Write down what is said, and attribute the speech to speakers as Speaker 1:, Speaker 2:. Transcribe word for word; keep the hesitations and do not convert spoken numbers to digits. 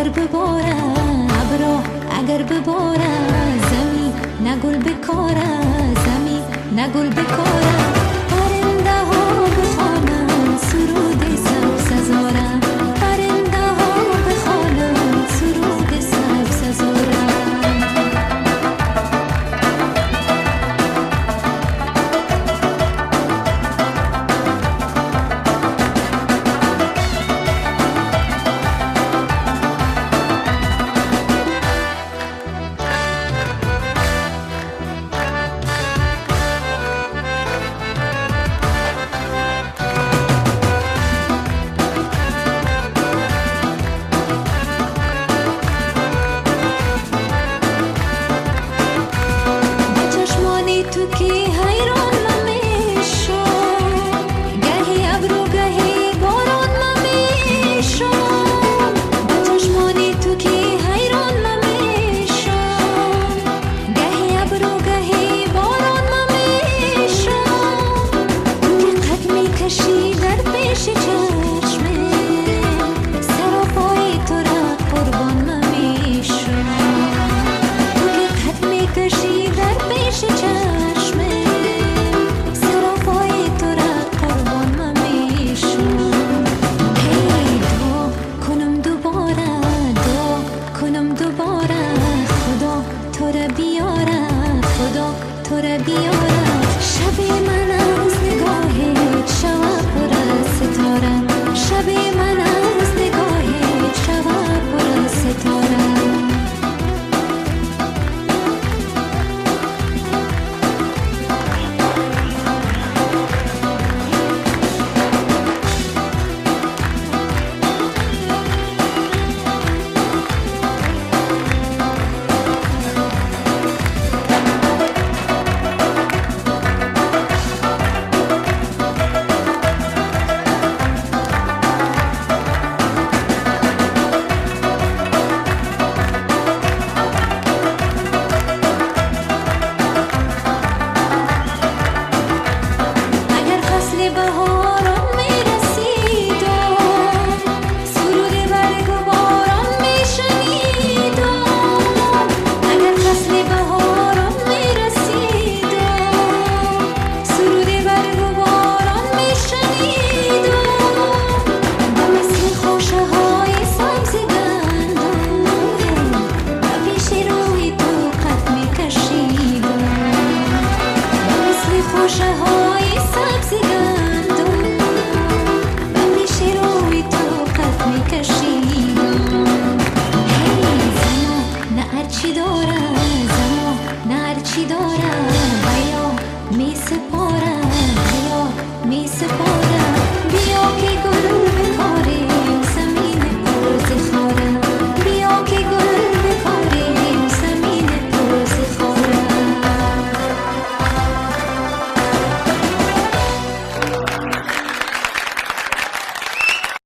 Speaker 1: اگر بباره ابرو اگر بباره زمین نگل بکاره زمین نگل بکاره پرنده ها بخوانن سرود سبززاره پرنده ها بخوانن سرود سبززاره تو که حیران نمیشو گهی ابرو گهی باران نمیشو با چشمانی تو که حیران نمیشو گهی ابرو گهی باران نمیشو تو که قد میکشی در پیش چشمه سر و پای تو را قربان نمیشو تو که قد میکشی در پیش چشمه شب من از نگاهت شب پر از ستاره شب من از نگاهت شب پر از ستاره خوشه های سبزی گندم به میشه روی تو قد میکشیدم هی زنو نه هرچی داره زنو نه هرچی داره بیا می سپار